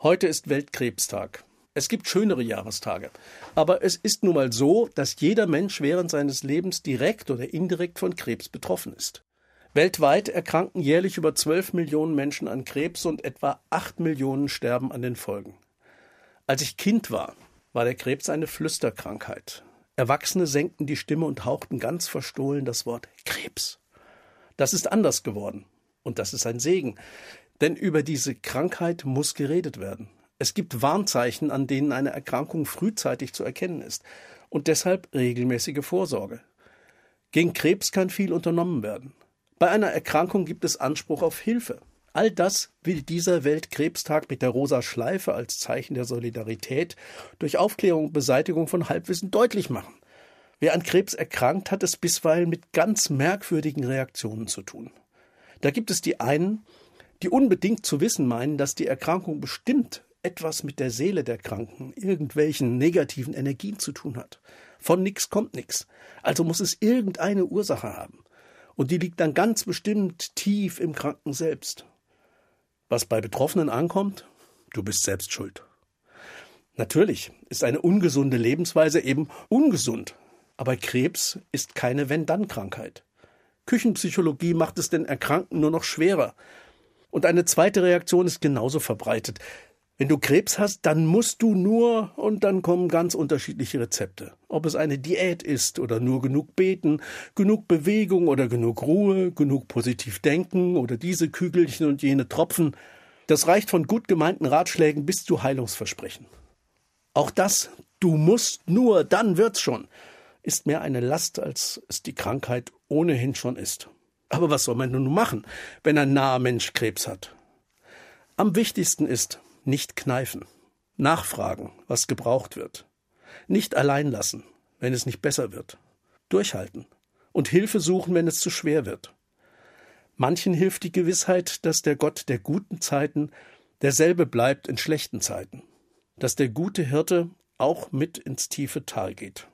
Heute ist Weltkrebstag. Es gibt schönere Jahrestage. Aber es ist nun mal so, dass jeder Mensch während seines Lebens direkt oder indirekt von Krebs betroffen ist. Weltweit erkranken jährlich über 12 Millionen Menschen an Krebs und etwa 8 Millionen sterben an den Folgen. Als ich Kind war der Krebs eine Flüsterkrankheit. Erwachsene senkten die Stimme und hauchten ganz verstohlen das Wort Krebs. Das ist anders geworden. Und das ist ein Segen. Denn über diese Krankheit muss geredet werden. Es gibt Warnzeichen, an denen eine Erkrankung frühzeitig zu erkennen ist. Und deshalb regelmäßige Vorsorge. Gegen Krebs kann viel unternommen werden. Bei einer Erkrankung gibt es Anspruch auf Hilfe. All das will dieser Weltkrebstag mit der rosa Schleife als Zeichen der Solidarität durch Aufklärung und Beseitigung von Halbwissen deutlich machen. Wer an Krebs erkrankt, hat es bisweilen mit ganz merkwürdigen Reaktionen zu tun. Da gibt es die einen, die unbedingt zu wissen meinen, dass die Erkrankung bestimmt etwas mit der Seele der Kranken, irgendwelchen negativen Energien zu tun hat. Von nix kommt nix. Also muss es irgendeine Ursache haben. Und die liegt dann ganz bestimmt tief im Kranken selbst. Was bei Betroffenen ankommt, du bist selbst schuld. Natürlich ist eine ungesunde Lebensweise eben ungesund. Aber Krebs ist keine Wenn-Dann-Krankheit. Küchenpsychologie macht es den Erkrankten nur noch schwerer. Und eine zweite Reaktion ist genauso verbreitet. Wenn du Krebs hast, dann musst du nur, und dann kommen ganz unterschiedliche Rezepte. Ob es eine Diät ist oder nur genug beten, genug Bewegung oder genug Ruhe, genug positiv denken oder diese Kügelchen und jene Tropfen. Das reicht von gut gemeinten Ratschlägen bis zu Heilungsversprechen. Auch das, du musst nur, dann wird's schon, ist mehr eine Last, als es die Krankheit ohnehin schon ist. Aber was soll man nun machen, wenn ein naher Mensch Krebs hat? Am wichtigsten ist, nicht kneifen, nachfragen, was gebraucht wird, nicht allein lassen, wenn es nicht besser wird, durchhalten und Hilfe suchen, wenn es zu schwer wird. Manchen hilft die Gewissheit, dass der Gott der guten Zeiten derselbe bleibt in schlechten Zeiten, dass der gute Hirte auch mit ins tiefe Tal geht.